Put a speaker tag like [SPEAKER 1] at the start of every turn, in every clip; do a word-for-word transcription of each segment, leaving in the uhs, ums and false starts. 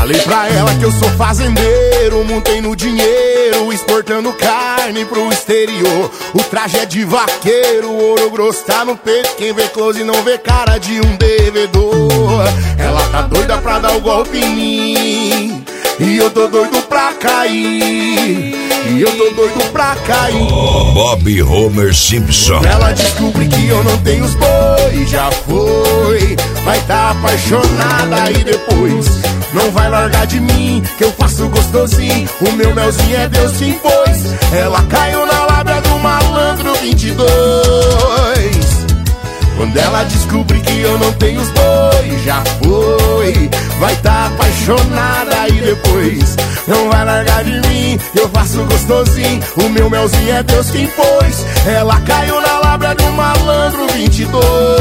[SPEAKER 1] Falei pra ela que eu sou fazendeiro, montei no dinheiro, exportando carne pro exterior. O traje é de vaqueiro, o ouro grosso tá no peito, quem vê close não vê cara de um devedor. Ela tá doida pra dar o golpe em mim, e eu tô doido pra cair, e eu tô doido pra cair.
[SPEAKER 2] Bob Homer Simpson.
[SPEAKER 1] Ela descobre que eu não tenho os boi, já foi, vai tá apaixonada e depois não vai largar de mim, que eu faço gostosinho, o meu melzinho é Deus que impôs. Ela caiu na lábia do malandro vinte e dois. Quando ela descobre que eu não tenho os boi, já foi, vai tá apaixonada e depois não vai largar de mim, eu faço gostosinho, o meu melzinho é Deus quem pôs. Ela caiu na lábia do malandro vinte e dois.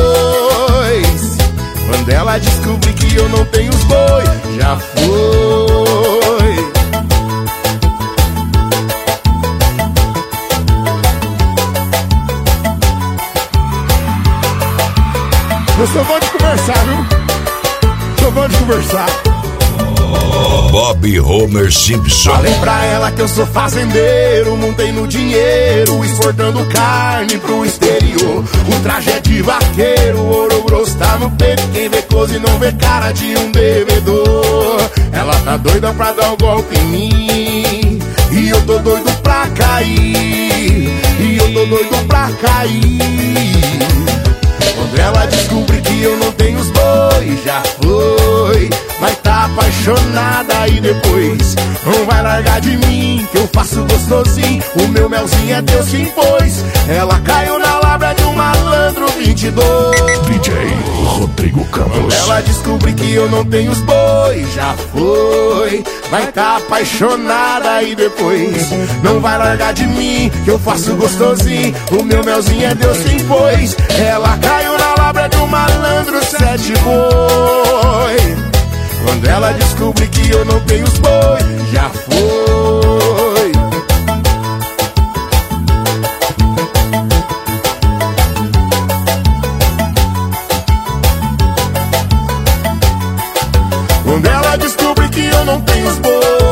[SPEAKER 1] Quando ela descobre que eu não tenho os boi, já foi. Eu sou bom de conversar, viu? Sou bom de conversar.
[SPEAKER 2] Bob Homer Simpson.
[SPEAKER 1] Falei pra ela que eu sou fazendeiro, montei no dinheiro, exportando carne pro exterior. O traje é de vaqueiro, o ouro grosso tá no peito, quem vê close não vê cara de um devedor. Ela tá doida pra dar um golpe em mim, e eu tô doido pra cair, e eu tô doido pra cair. Quando ela descobre que eu não tenho os boi, já foi, vai tá apaixonada e depois não vai largar de mim, que eu faço gostosinho, o meu melzinho é Deus que impôs. Ela caiu na lábia de um malandro vinte e dois.
[SPEAKER 2] D J Rodrigo Campos.
[SPEAKER 1] Quando ela descobre que eu não tenho os boi, já foi, vai tá apaixonada e depois não vai largar de mim, que eu faço gostosinho, o meu melzinho é Deus quem pôs. Ela caiu na lábia de um malandro sete boi. Quando ela descobre que eu não tenho os boi, já foi. Quando ela descobre que eu não tenho os boi,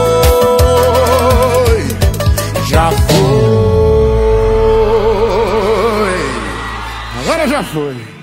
[SPEAKER 1] já foi. Agora já foi.